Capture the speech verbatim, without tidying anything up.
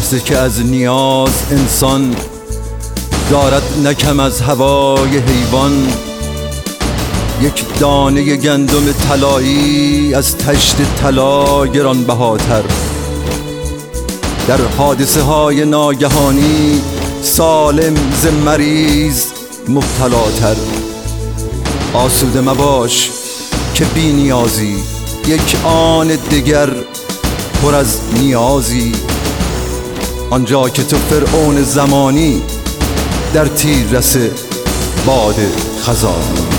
لحظه که از نیاز انسان دارد نکم از هوای حیوان. یک دانه گندم طلایی از طشت طلا گرانبهاتر. در حادثه های ناگهانی سالم ز مریض مبتلاتر. آسوده مباش که بی نیازی، یک آن دگر پر از نیازی. آنجا که تو فرعون زمانی در تیررس باد خزانی.